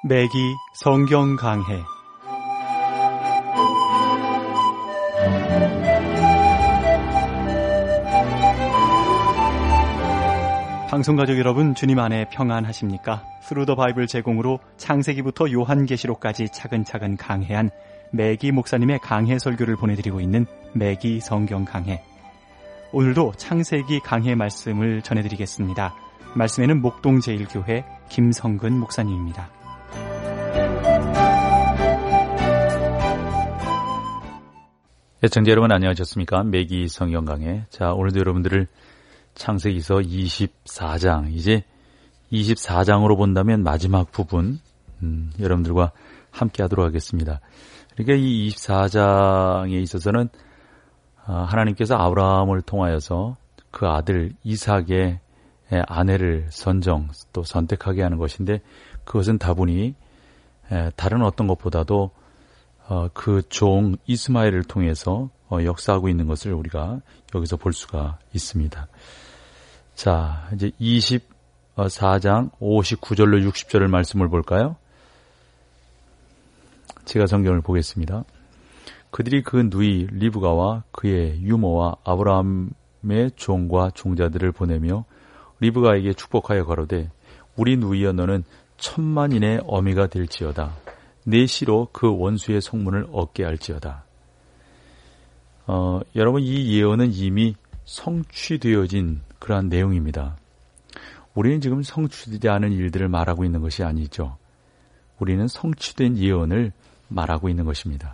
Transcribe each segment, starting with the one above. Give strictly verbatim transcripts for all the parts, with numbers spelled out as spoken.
매기 성경 강해. 방송가족 여러분, 주님 안에 평안하십니까? 스루 더 바이블 제공으로 창세기부터 요한계시록까지 차근차근 강해한 매기 목사님의 강해 설교를 보내드리고 있는 매기 성경 강해. 오늘도 창세기 강해 말씀을 전해드리겠습니다. 말씀에는 목동제일교회 김성근 목사님입니다. 애청자 여러분 안녕하셨습니까? 매기 성경 강해. 자, 오늘도 여러분들을 창세기서 이십사 장, 이제 이십사 장으로 본다면 마지막 부분, 음, 여러분들과 함께 하도록 하겠습니다. 그러니까 이 이십사 장에 있어서는 아, 하나님께서 아브라함을 통하여서 그 아들 이삭의 아내를 선정 또 선택하게 하는 것인데, 그것은 다분히 다른 어떤 것보다도 그 종 이스마엘을 통해서 역사하고 있는 것을 우리가 여기서 볼 수가 있습니다. 자, 이제 이십사 장 오십구 절로 육십 절을 말씀을 볼까요? 제가 성경을 보겠습니다. 그들이 그 누이 리브가와 그의 유모와 아브라함의 종과 종자들을 보내며 리브가에게 축복하여 가로되, 우리 누이여 너는 천만인의 어미가 될지어다. 내 씨로 그 원수의 성문을 얻게 할지어다. 어, 여러분, 이 예언은 이미 성취되어진 그러한 내용입니다. 우리는 지금 성취되지 않은 일들을 말하고 있는 것이 아니죠. 우리는 성취된 예언을 말하고 있는 것입니다.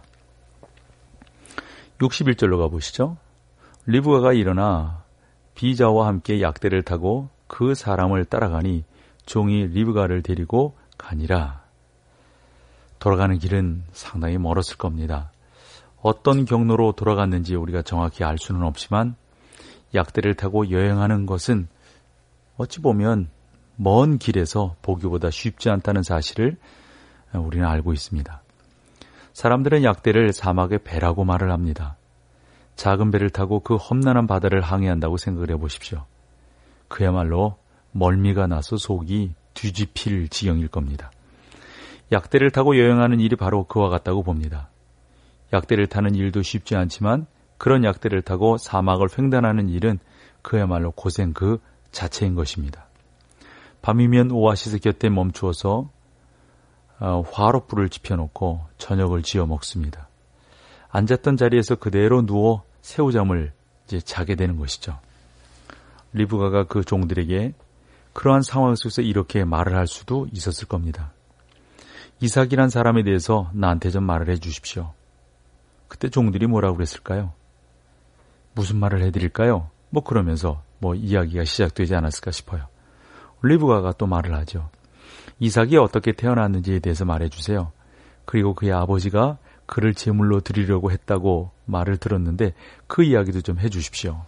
육십일 절로 가보시죠. 리브가가 일어나 비자와 함께 약대를 타고 그 사람을 따라가니 종이 리브가를 데리고 가니라. 돌아가는 길은 상당히 멀었을 겁니다. 어떤 경로로 돌아갔는지 우리가 정확히 알 수는 없지만 약대를 타고 여행하는 것은 어찌 보면 먼 길에서 보기보다 쉽지 않다는 사실을 우리는 알고 있습니다. 사람들은 약대를 사막의 배라고 말을 합니다. 작은 배를 타고 그 험난한 바다를 항해한다고 생각을 해보십시오. 그야말로 멀미가 나서 속이 뒤집힐 지경일 겁니다. 약대를 타고 여행하는 일이 바로 그와 같다고 봅니다. 약대를 타는 일도 쉽지 않지만 그런 약대를 타고 사막을 횡단하는 일은 그야말로 고생 그 자체인 것입니다. 밤이면 오아시스 곁에 멈추어서 어, 화롯불을 지펴놓고 저녁을 지어 먹습니다. 앉았던 자리에서 그대로 누워 새우잠을 이제 자게 되는 것이죠. 리브가가 그 종들에게 그러한 상황 속에서 이렇게 말을 할 수도 있었을 겁니다. 이삭이란 사람에 대해서 나한테 좀 말을 해 주십시오. 그때 종들이 뭐라고 그랬을까요? 무슨 말을 해드릴까요? 뭐 그러면서 뭐 이야기가 시작되지 않았을까 싶어요. 리브가가 또 말을 하죠. 이삭이 어떻게 태어났는지에 대해서 말해 주세요. 그리고 그의 아버지가 그를 제물로 드리려고 했다고 말을 들었는데 그 이야기도 좀 해 주십시오.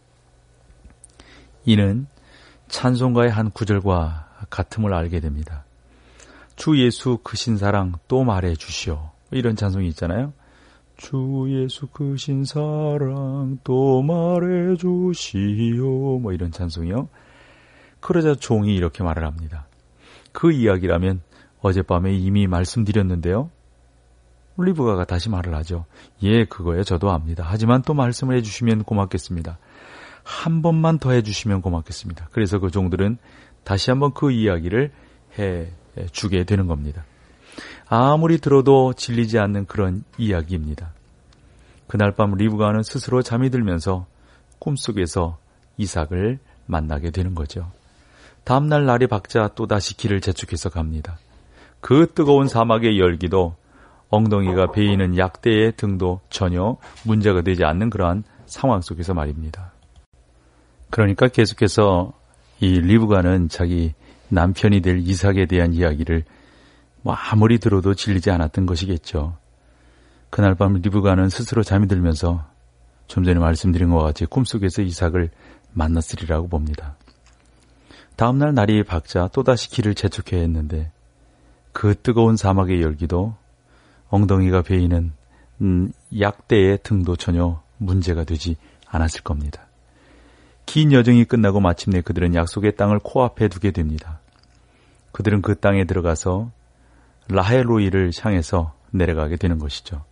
이는 찬송가의 한 구절과 같음을 알게 됩니다. 주 예수 크신 사랑 또 말해 주시오. 이런 찬송이 있잖아요. 주 예수 크신 사랑 또 말해 주시오. 뭐 이런 찬송이요. 그러자 종이 이렇게 말을 합니다. 그 이야기라면 어젯밤에 이미 말씀드렸는데요. 리브가가 다시 말을 하죠. 예, 그거에 저도 압니다. 하지만 또 말씀을 해주시면 고맙겠습니다. 한 번만 더 해주시면 고맙겠습니다. 그래서 그 종들은 다시 한번 그 이야기를 해주게 되는 겁니다. 아무리 들어도 질리지 않는 그런 이야기입니다. 그날 밤 리브가는 스스로 잠이 들면서 꿈속에서 이삭을 만나게 되는 거죠. 다음날 날이 밝자 또다시 길을 재촉해서 갑니다. 그 뜨거운 사막의 열기도 엉덩이가 베이는 약대의 등도 전혀 문제가 되지 않는 그러한 상황 속에서 말입니다. 그러니까 계속해서 이 리브가는 자기 남편이 될 이삭에 대한 이야기를 뭐 아무리 들어도 질리지 않았던 것이겠죠. 그날 밤 리브가는 스스로 잠이 들면서 좀 전에 말씀드린 것과 같이 꿈속에서 이삭을 만났으리라고 봅니다. 다음날 날이 밝자 또다시 길을 재촉해야 했는데 그 뜨거운 사막의 열기도 엉덩이가 베이는 음, 약대의 등도 전혀 문제가 되지 않았을 겁니다. 긴 여정이 끝나고 마침내 그들은 약속의 땅을 코앞에 두게 됩니다. 그들은 그 땅에 들어가서 라헬로이를 향해서 내려가게 되는 것이죠.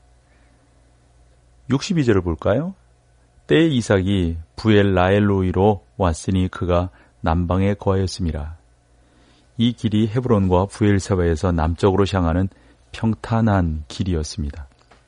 육십이 절을 볼까요? 때에 이삭이 부엘 라헬로이로 왔으니 그가 남방에 거하였음이라. 이 길이 헤브론과 부엘세바에서 남쪽으로 향하는 평탄한 길이었습니다.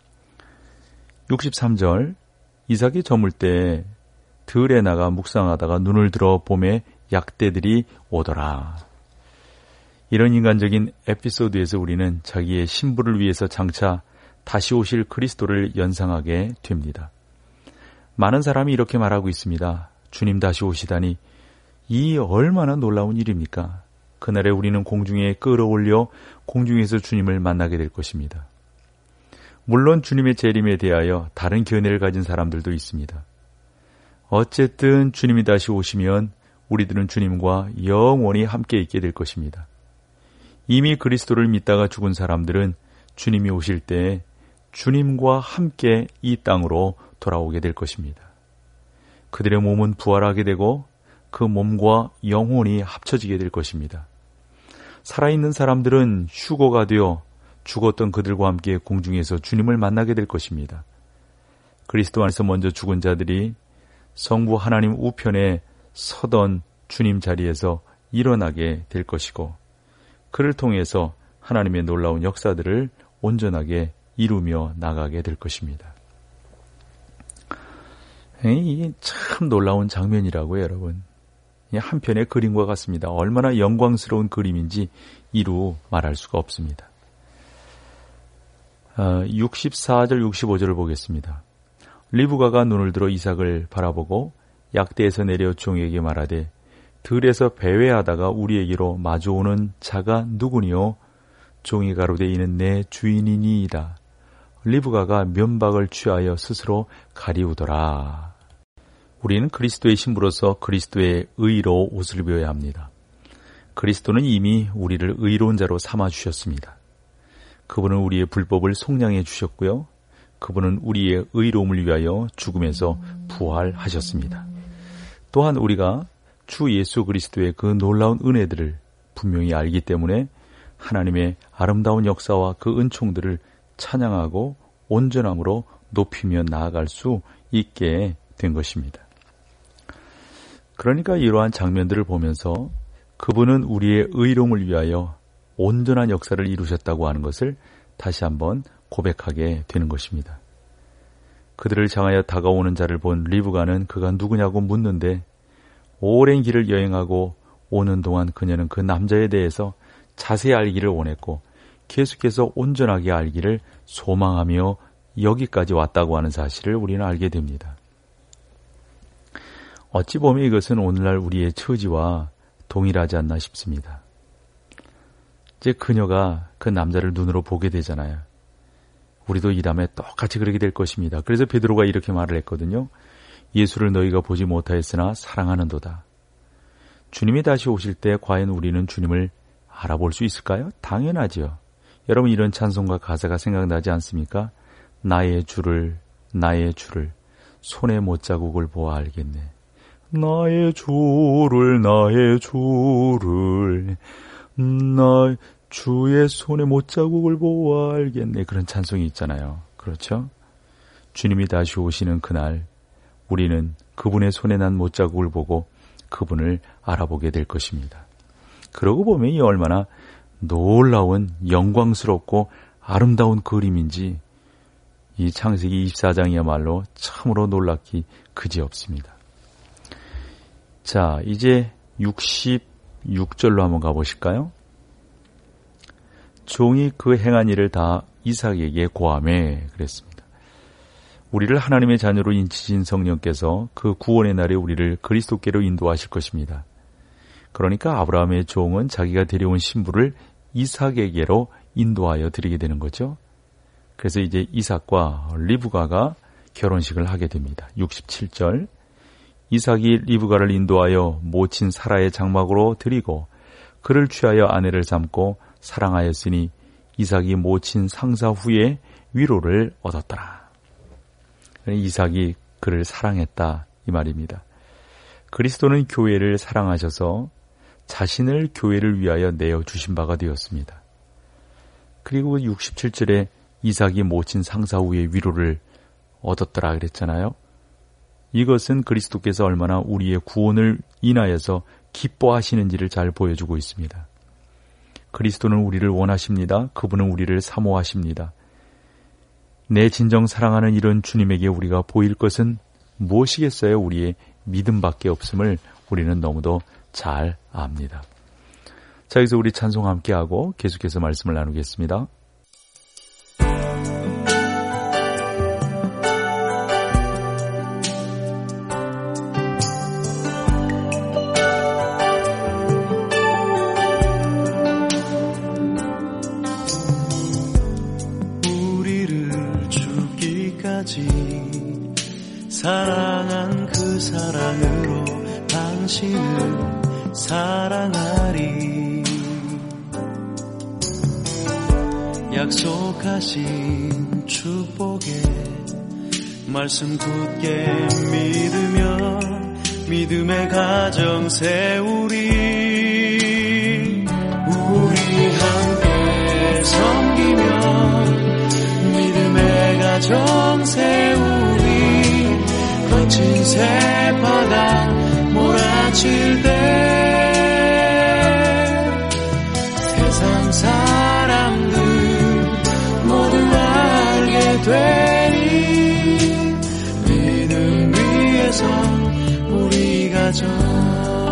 육십삼 절 이삭이 저물 때 들에 나가 묵상하다가 눈을 들어 봄에 약대들이 오더라. 이런 인간적인 에피소드에서 우리는 자기의 신부를 위해서 장차 다시 오실 그리스도를 연상하게 됩니다. 많은 사람이 이렇게 말하고 있습니다. 주님 다시 오시다니 이 얼마나 놀라운 일입니까? 그날에 우리는 공중에 끌어올려 공중에서 주님을 만나게 될 것입니다. 물론 주님의 재림에 대하여 다른 견해를 가진 사람들도 있습니다. 어쨌든 주님이 다시 오시면 우리들은 주님과 영원히 함께 있게 될 것입니다. 이미 그리스도를 믿다가 죽은 사람들은 주님이 오실 때 주님과 함께 이 땅으로 돌아오게 될 것입니다. 그들의 몸은 부활하게 되고 그 몸과 영혼이 합쳐지게 될 것입니다. 살아있는 사람들은 휴거가 되어 죽었던 그들과 함께 공중에서 주님을 만나게 될 것입니다. 그리스도 안에서 먼저 죽은 자들이 성부 하나님 우편에 서던 주님 자리에서 일어나게 될 것이고 그를 통해서 하나님의 놀라운 역사들을 온전하게 이루며 나가게 될 것입니다. 이게 참 놀라운 장면이라고요, 여러분. 한편의 그림과 같습니다. 얼마나 영광스러운 그림인지 이루 말할 수가 없습니다. 육십사 절 육십오 절을 보겠습니다. 리브가가 눈을 들어 이삭을 바라보고 약대에서 내려 종에게 말하되 들에서 배회하다가 우리에게로 마주오는 자가 누구니요? 종이 가로되 이는 내 주인이니이다. 리브가가 면박을 취하여 스스로 가리우더라. 우리는 그리스도의 신부로서 그리스도의 의로 옷을 입어야 합니다. 그리스도는 이미 우리를 의로운 자로 삼아주셨습니다. 그분은 우리의 불법을 속량해 주셨고요. 그분은 우리의 의로움을 위하여 죽음에서 부활하셨습니다. 또한 우리가 주 예수 그리스도의 그 놀라운 은혜들을 분명히 알기 때문에 하나님의 아름다운 역사와 그 은총들을 찬양하고 온전함으로 높이며 나아갈 수 있게 된 것입니다. 그러니까 이러한 장면들을 보면서 그분은 우리의 의로움을 위하여 온전한 역사를 이루셨다고 하는 것을 다시 한번 고백하게 되는 것입니다. 그들을 향하여 다가오는 자를 본 리브가는 그가 누구냐고 묻는데 오랜 길을 여행하고 오는 동안 그녀는 그 남자에 대해서 자세히 알기를 원했고 계속해서 온전하게 알기를 소망하며 여기까지 왔다고 하는 사실을 우리는 알게 됩니다. 어찌 보면 이것은 오늘날 우리의 처지와 동일하지 않나 싶습니다. 이제 그녀가 그 남자를 눈으로 보게 되잖아요. 우리도 이 다음에 똑같이 그렇게 될 것입니다. 그래서 베드로가 이렇게 말을 했거든요. 예수를 너희가 보지 못하였으나 사랑하는도다. 주님이 다시 오실 때 과연 우리는 주님을 알아볼 수 있을까요? 당연하지요. 여러분 이런 찬송가 가사가 생각나지 않습니까? 나의 주를 나의 주를 손의 못자국을 보아 알겠네. 나의 주를 나의 주를 나 주의 손의 못자국을 보아 알겠네. 그런 찬송이 있잖아요. 그렇죠? 주님이 다시 오시는 그날 우리는 그분의 손에 난 못자국을 보고 그분을 알아보게 될 것입니다. 그러고 보면 이 얼마나 놀라운 영광스럽고 아름다운 그림인지 이 창세기 이십사 장이야말로 참으로 놀랍기 그지없습니다. 자, 이제 육십육 절로 한번 가보실까요? 종이 그 행한 일을 다 이삭에게 고하매 그랬습니다. 우리를 하나님의 자녀로 인치신 성령께서 그 구원의 날에 우리를 그리스도께로 인도하실 것입니다. 그러니까 아브라함의 종은 자기가 데려온 신부를 이삭에게로 인도하여 드리게 되는 거죠. 그래서 이제 이삭과 리브가가 결혼식을 하게 됩니다. 육십칠 절 이삭이 리브가를 인도하여 모친 사라의 장막으로 드리고 그를 취하여 아내를 삼고 사랑하였으니 이삭이 모친 상사 후에 위로를 얻었더라. 이삭이 그를 사랑했다 이 말입니다. 그리스도는 교회를 사랑하셔서 자신을 교회를 위하여 내어주신 바가 되었습니다. 그리고 육십칠 절에 이삭이 모친 상사 후에 위로를 얻었더라 그랬잖아요. 이것은 그리스도께서 얼마나 우리의 구원을 인하여서 기뻐하시는지를 잘 보여주고 있습니다. 그리스도는 우리를 원하십니다. 그분은 우리를 사모하십니다. 내 진정 사랑하는 이런 주님에게 우리가 보일 것은 무엇이겠어요? 우리의 믿음밖에 없음을 우리는 너무도 잘 압니다. 자, 여기서 우리 찬송 함께하고 계속해서 말씀을 나누겠습니다. 사랑한 그 사랑으로 당신을 사랑하리. 약속하신 축복에 말씀 굳게 믿으며 믿음의 가정 세우리. 우리 함께 섬기며 믿음의 가정 세우리. 거친 새바다 몰아칠 때 세상 사람들 모두 알게 되리. 믿음 위에서 우리 가정.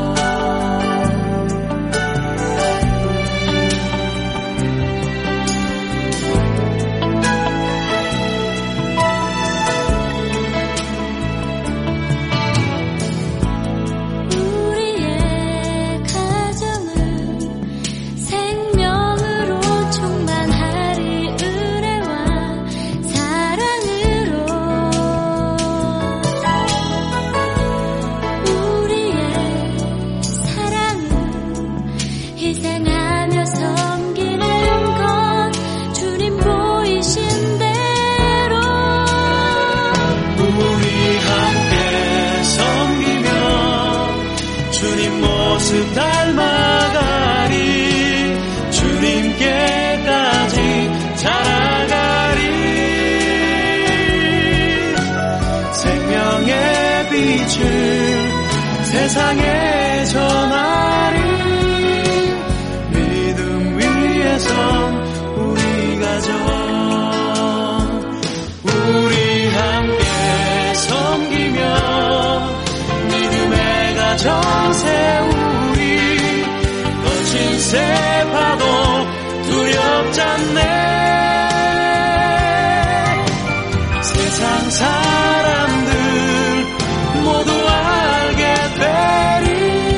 세상에 전하리. 믿음 위에선 우리 가정. 우리 함께 섬기며 믿음의 가정 세우리. 거친 새파도 두렵지 않네. 세상 사람들 모두 알게 되리.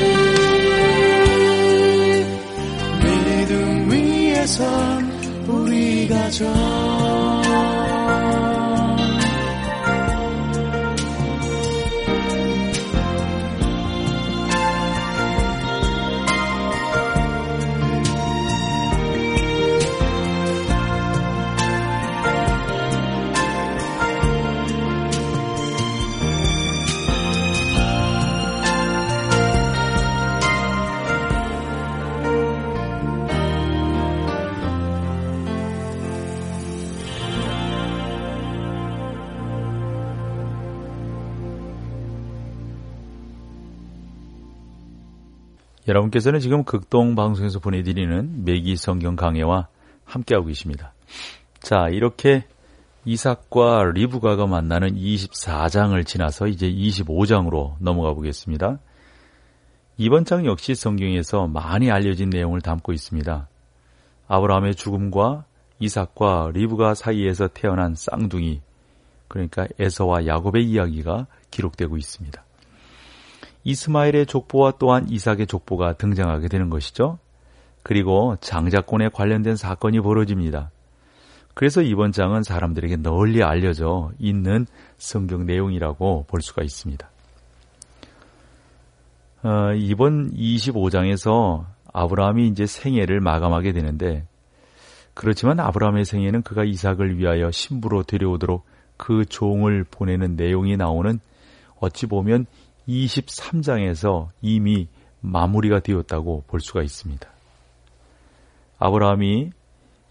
믿음 위에선 우리 가정. 여러분께서는 지금 극동방송에서 보내드리는 매기 성경 강해와 함께하고 계십니다. 자, 이렇게 이삭과 리브가가 만나는 이십사 장을 지나서 이제 이십오 장으로 넘어가 보겠습니다. 이번 장 역시 성경에서 많이 알려진 내용을 담고 있습니다. 아브라함의 죽음과 이삭과 리브가 사이에서 태어난 쌍둥이, 그러니까 에서와 야곱의 이야기가 기록되고 있습니다. 이스마엘의 족보와 또한 이삭의 족보가 등장하게 되는 것이죠. 그리고 장자권에 관련된 사건이 벌어집니다. 그래서 이번 장은 사람들에게 널리 알려져 있는 성경 내용이라고 볼 수가 있습니다. 어, 이번 이십오 장에서 아브라함이 이제 생애를 마감하게 되는데, 그렇지만 아브라함의 생애는 그가 이삭을 위하여 신부로 데려오도록 그 종을 보내는 내용이 나오는, 어찌 보면 이십삼 장에서 이미 마무리가 되었다고 볼 수가 있습니다. 아브라함이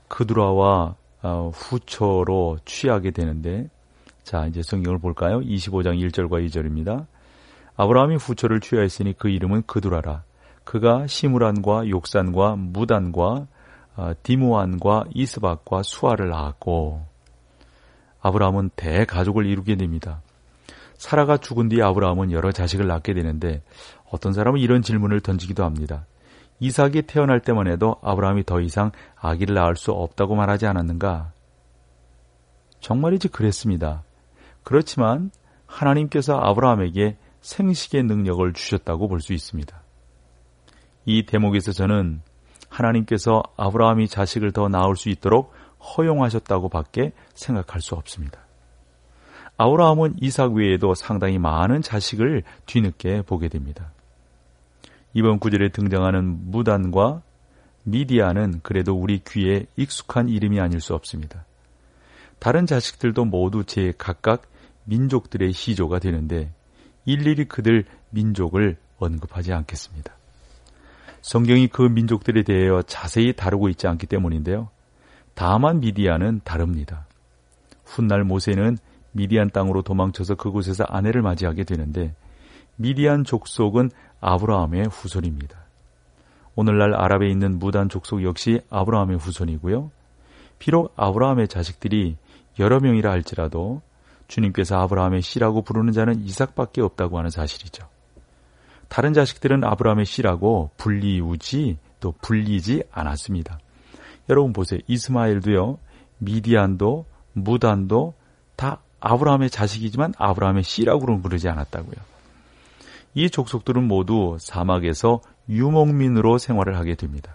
그두라와 후처로 취하게 되는데, 자, 이제 성경을 볼까요? 이십오 장 일 절과 이 절입니다. 아브라함이 후처를 취하였으니 그 이름은 그두라라. 그가 시므란과 욕산과 무단과 디무안과 이스박과 수아를 낳았고, 아브라함은 대가족을 이루게 됩니다. 사라가 죽은 뒤 아브라함은 여러 자식을 낳게 되는데, 어떤 사람은 이런 질문을 던지기도 합니다. 이삭이 태어날 때만 해도 아브라함이 더 이상 아기를 낳을 수 없다고 말하지 않았는가? 정말이지 그랬습니다. 그렇지만 하나님께서 아브라함에게 생식의 능력을 주셨다고 볼 수 있습니다. 이 대목에서 저는 하나님께서 아브라함이 자식을 더 낳을 수 있도록 허용하셨다고 밖에 생각할 수 없습니다. 아브라함은 이삭 외에도 상당히 많은 자식을 뒤늦게 보게 됩니다. 이번 구절에 등장하는 무단과 미디안은 그래도 우리 귀에 익숙한 이름이 아닐 수 없습니다. 다른 자식들도 모두 제 각각 민족들의 시조가 되는데 일일이 그들 민족을 언급하지 않겠습니다. 성경이 그 민족들에 대하여 자세히 다루고 있지 않기 때문인데요. 다만 미디안은 다릅니다. 훗날 모세는 미디안 땅으로 도망쳐서 그곳에서 아내를 맞이하게 되는데 미디안 족속은 아브라함의 후손입니다. 오늘날 아랍에 있는 무단 족속 역시 아브라함의 후손이고요. 비록 아브라함의 자식들이 여러 명이라 할지라도 주님께서 아브라함의 씨라고 부르는 자는 이삭밖에 없다고 하는 사실이죠. 다른 자식들은 아브라함의 씨라고 불리우지 또 불리지 않았습니다. 여러분 보세요. 이스마엘도요. 미디안도 무단도 다 아브라함의 자식이지만 아브라함의 씨라고는 부르지 않았다고요. 이 족속들은 모두 사막에서 유목민으로 생활을 하게 됩니다.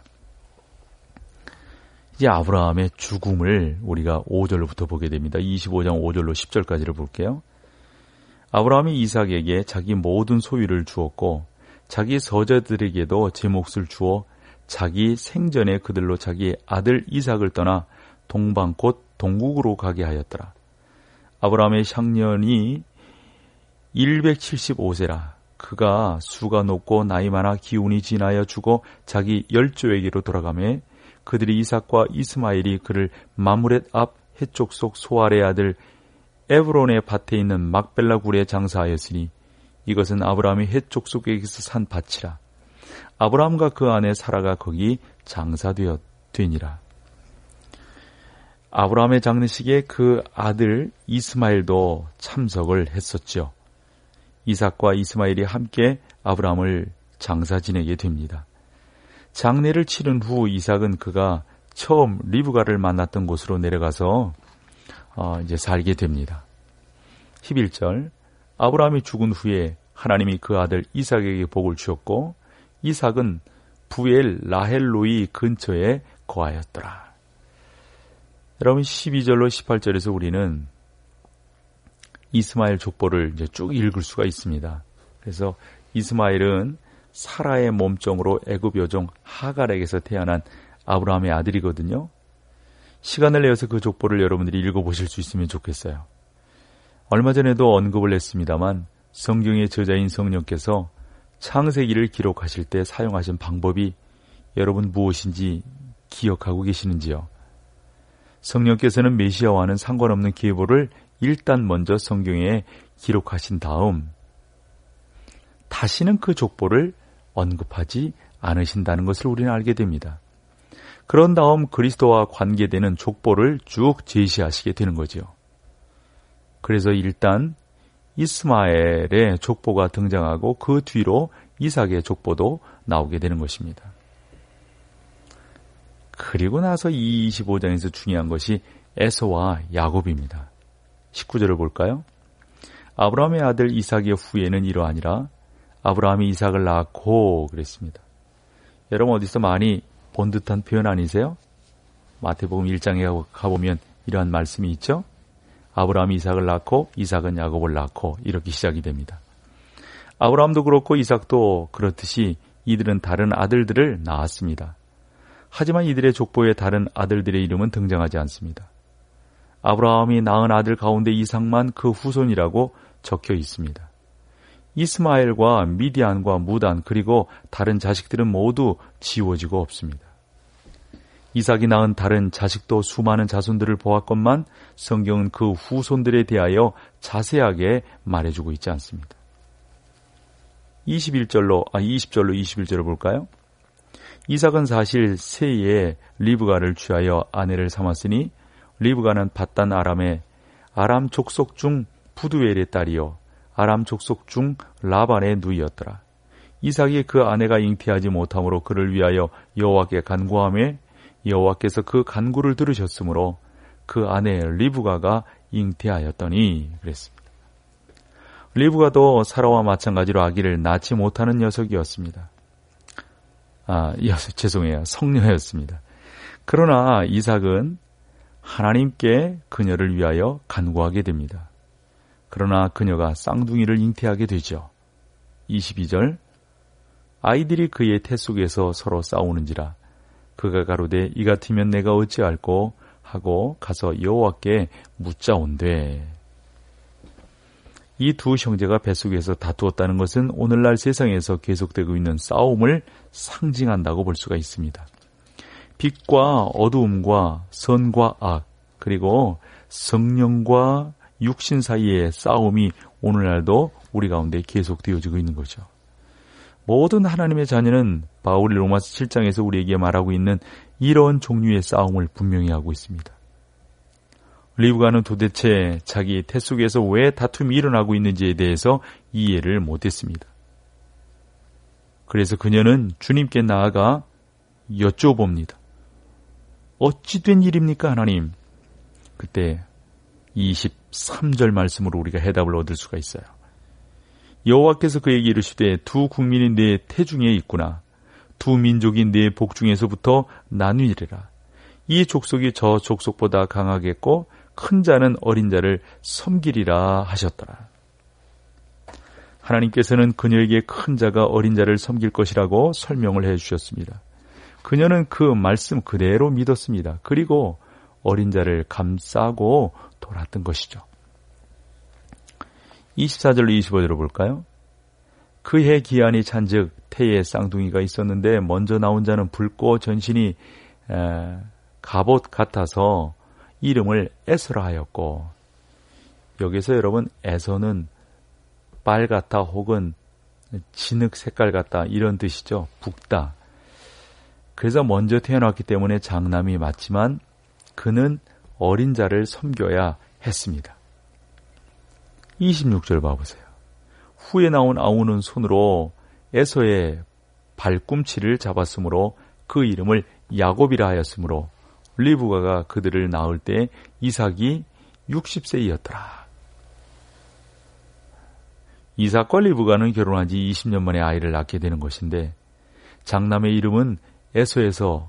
이제 아브라함의 죽음을 우리가 오 절부터 보게 됩니다. 이십오 장 오 절로 십 절까지를 볼게요. 아브라함이 이삭에게 자기 모든 소유를 주었고 자기 서자들에게도 제 몫을 주어 자기 생전에 그들로 자기 아들 이삭을 떠나 동방 곧 동국으로 가게 하였더라. 아브라함의 향년이 백칠십오 세라. 그가 수가 높고 나이 많아 기운이 지나여 죽어 자기 열조에게로 돌아가매 그들이 이삭과 이스마엘이 그를 마므렛 앞 해쪽 속 소알의 아들 에브론의 밭에 있는 막벨라 굴에 장사하였으니 이것은 아브라함이 해쪽 속에서 산 밭이라. 아브라함과 그 아내 사라가 거기 장사되니라. 아브라함의 장례식에 그 아들 이스마엘도 참석을 했었죠. 이삭과 이스마엘이 함께 아브라함을 장사 지내게 됩니다. 장례를 치른 후 이삭은 그가 처음 리브가를 만났던 곳으로 내려가서 어, 이제 살게 됩니다. 십일 절 아브라함이 죽은 후에 하나님이 그 아들 이삭에게 복을 주었고 이삭은 부엘 라헬로이 근처에 거하였더라. 여러분 십이 절로 십팔 절에서 우리는 이스마엘 족보를 이제 쭉 읽을 수가 있습니다. 그래서 이스마엘은 사라의 몸종으로 애굽 여종 하갈에게서 태어난 아브라함의 아들이거든요. 시간을 내어서 그 족보를 여러분들이 읽어보실 수 있으면 좋겠어요. 얼마 전에도 언급을 했습니다만 성경의 저자인 성령께서 창세기를 기록하실 때 사용하신 방법이 여러분 무엇인지 기억하고 계시는지요? 성령께서는 메시아와는 상관없는 계보를 일단 먼저 성경에 기록하신 다음 다시는 그 족보를 언급하지 않으신다는 것을 우리는 알게 됩니다. 그런 다음 그리스도와 관계되는 족보를 쭉 제시하시게 되는 거죠. 그래서 일단 이스마엘의 족보가 등장하고 그 뒤로 이삭의 족보도 나오게 되는 것입니다. 그리고 나서 이 이십오 장에서 중요한 것이 에서와 야곱입니다. 십구 절을 볼까요? 아브라함의 아들 이삭의 후예는 이러하니라. 아브라함이 이삭을 낳고 그랬습니다. 여러분 어디서 많이 본 듯한 표현 아니세요? 마태복음 일 장에 가보면 이러한 말씀이 있죠. 아브라함이 이삭을 낳고 이삭은 야곱을 낳고 이렇게 시작이 됩니다. 아브라함도 그렇고 이삭도 그렇듯이 이들은 다른 아들들을 낳았습니다. 하지만 이들의 족보에 다른 아들들의 이름은 등장하지 않습니다. 아브라함이 낳은 아들 가운데 이삭만 그 후손이라고 적혀 있습니다. 이스마엘과 미디안과 무단 그리고 다른 자식들은 모두 지워지고 없습니다. 이삭이 낳은 다른 자식도 수많은 자손들을 보았건만 성경은 그 후손들에 대하여 자세하게 말해주고 있지 않습니다. 이십일 절로, 아, 이십 절로 이십일 절을 볼까요? 이삭은 사실 새해에 리브가를 취하여 아내를 삼았으니 리브가는 밧단 아람의 아람 족속 중 부두엘의 딸이요 아람 족속 중 라반의 누이였더라. 이삭이 그 아내가 잉태하지 못함으로 그를 위하여 여호와께 간구하며 여호와께서 그 간구를 들으셨으므로 그 아내 리브가가 잉태하였더니 그랬습니다. 리브가도 사라와 마찬가지로 아기를 낳지 못하는 녀석이었습니다. 아, 죄송해요. 성녀였습니다. 그러나 이삭은 하나님께 그녀를 위하여 간구하게 됩니다. 그러나 그녀가 쌍둥이를 잉태하게 되죠. 이십이 절 아이들이 그의 태 속에서 서로 싸우는지라 그가 가로되 이 같으면 내가 어찌할꼬 하고 가서 여호와께 묻자온되. 이 두 형제가 뱃속에서 다투었다는 것은 오늘날 세상에서 계속되고 있는 싸움을 상징한다고 볼 수가 있습니다. 빛과 어두움과 선과 악, 그리고 성령과 육신 사이의 싸움이 오늘날도 우리 가운데 계속되어지고 있는 거죠. 모든 하나님의 자녀는 바울이 로마서 칠 장에서 우리에게 말하고 있는 이런 종류의 싸움을 분명히 하고 있습니다. 리브가는 도대체 자기 태 속에서 왜 다툼이 일어나고 있는지에 대해서 이해를 못했습니다. 그래서 그녀는 주님께 나아가 여쭤봅니다. 어찌 된 일입니까, 하나님? 그때 이십삼 절 말씀으로 우리가 해답을 얻을 수가 있어요. 여호와께서 그에게 이르시되 두 국민이 네 태중에 있구나. 두 민족이 네 복중에서부터 나뉘리라. 이 족속이 저 족속보다 강하겠고 큰 자는 어린 자를 섬기리라 하셨더라. 하나님께서는 그녀에게 큰 자가 어린 자를 섬길 것이라고 설명을 해 주셨습니다. 그녀는 그 말씀 그대로 믿었습니다. 그리고 어린 자를 감싸고 돌았던 것이죠. 이십사 절로 이십오 절을 볼까요? 그해 기한이 찬즉 태에 쌍둥이가 있었는데 먼저 나온 자는 붉고 전신이 에, 갑옷 같아서 이름을 에서라 하였고, 여기서 여러분 에서는 빨갛다 혹은 진흙 색깔 같다 이런 뜻이죠. 붉다. 그래서 먼저 태어났기 때문에 장남이 맞지만 그는 어린 자를 섬겨야 했습니다. 이십육 절 봐보세요. 후에 나온 아우는 손으로 에서의 발꿈치를 잡았으므로 그 이름을 야곱이라 하였으므로 리브가가 그들을 낳을 때 이삭이 육십 세이었더라. 이삭과 리브가는 결혼한 지 이십 년 만에 아이를 낳게 되는 것인데 장남의 이름은 에서에서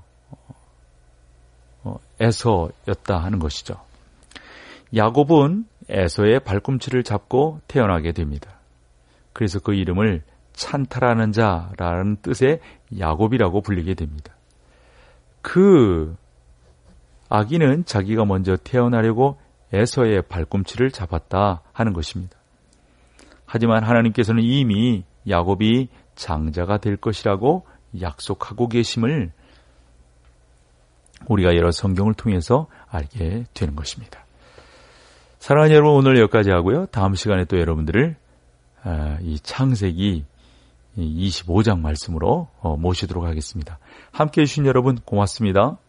에서였다 하는 것이죠. 야곱은 에서의 발꿈치를 잡고 태어나게 됩니다. 그래서 그 이름을 찬탈하는 자라는 뜻의 야곱이라고 불리게 됩니다. 그 아기는 자기가 먼저 태어나려고 에서의 발꿈치를 잡았다 하는 것입니다. 하지만 하나님께서는 이미 야곱이 장자가 될 것이라고 약속하고 계심을 우리가 여러 성경을 통해서 알게 되는 것입니다. 사랑하는 여러분, 오늘 여기까지 하고요. 다음 시간에 또 여러분들을 이 창세기 이십오 장 말씀으로 모시도록 하겠습니다. 함께해 주신 여러분 고맙습니다.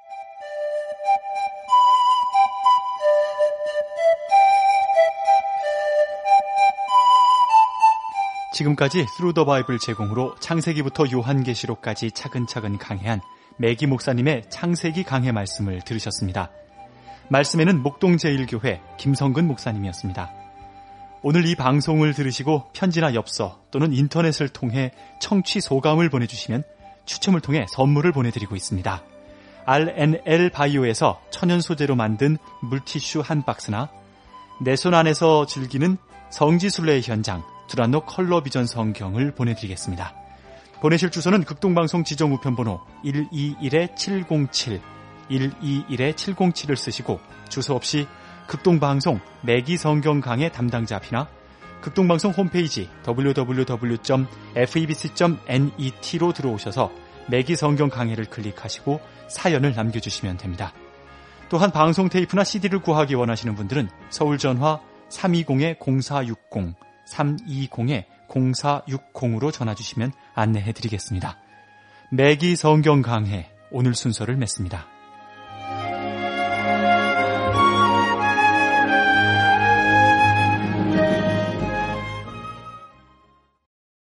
지금까지 Through the Bible 제공으로 창세기부터 요한계시록까지 차근차근 강해한 매기 목사님의 창세기 강해 말씀을 들으셨습니다. 말씀에는 목동제일교회 김성근 목사님이었습니다. 오늘 이 방송을 들으시고 편지나 엽서 또는 인터넷을 통해 청취 소감을 보내주시면 추첨을 통해 선물을 보내드리고 있습니다. 알엔엘 바이오에서 천연 소재로 만든 물티슈 한 박스나 내 손 안에서 즐기는 성지순례의 현장 두란노 컬러비전 성경을 보내드리겠습니다. 보내실 주소는 극동방송 지정우편번호 일이일 칠공칠 일이일 칠공칠을 쓰시고 주소 없이 극동방송 매기 성경 강해 담당자 앞이나 극동방송 홈페이지 더블유 더블유 더블유 점 에프이비씨 점 넷로 들어오셔서 매기 성경 강해를 클릭하시고 사연을 남겨주시면 됩니다. 또한 방송 테이프나 씨디를 구하기 원하시는 분들은 서울전화 삼이공 공사육공, 삼이공 공사육공으로 전화주시면 안내해드리겠습니다. 매기 성경 강해 오늘 순서를 맺습니다.